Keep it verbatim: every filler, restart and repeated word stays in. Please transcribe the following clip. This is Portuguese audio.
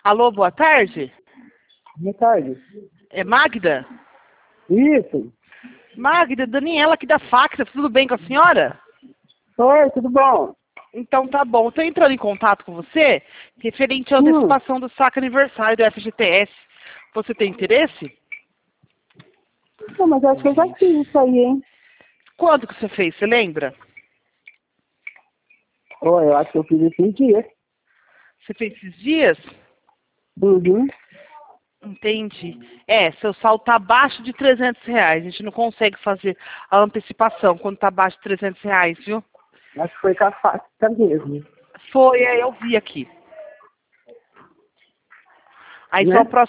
Alô, boa tarde. Boa tarde. É Magda? Isso. Magda, Daniela aqui da Fax, tudo bem com a senhora? Oi, tudo bom? Então tá bom. Estou entrando em contato com você referente à Hum. antecipação do saque aniversário do F G T S. Você tem interesse? Não, mas acho que eu já fiz isso aí, hein? Quanto que você fez? Você lembra? Oi, eu acho que eu fiz esses dias. Você fez esses dias? Uhum. Entendi. É, seu saldo está abaixo de trezentos reais. A gente não consegue fazer a antecipação quando está abaixo de trezentos reais, viu? Acho que foi com a faca mesmo. Foi, é, eu vi aqui. Aí Né? só o próximo